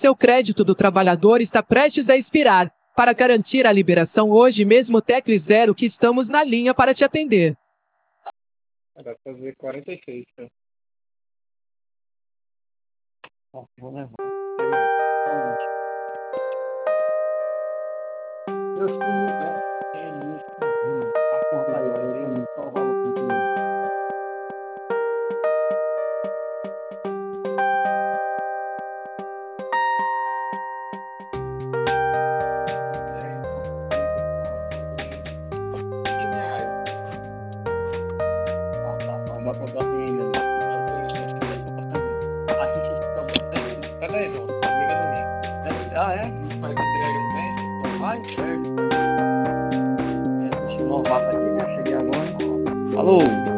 Seu crédito do trabalhador está prestes a expirar. Para garantir a liberação hoje mesmo, tecle 0 que estamos na linha para te atender. Vai fazer 46, tá? Vou levar. Eu fui, né? A conta aí, eu só o valor que eu tenho. Vamos botar assim ainda. Aqui vocês estão botando. Cadê aí, João? Liga domingo. Ah, é? Faz entrega no mês? Vai, certo. Deixa eu inovar aqui, né? Cheguei agora. Falou!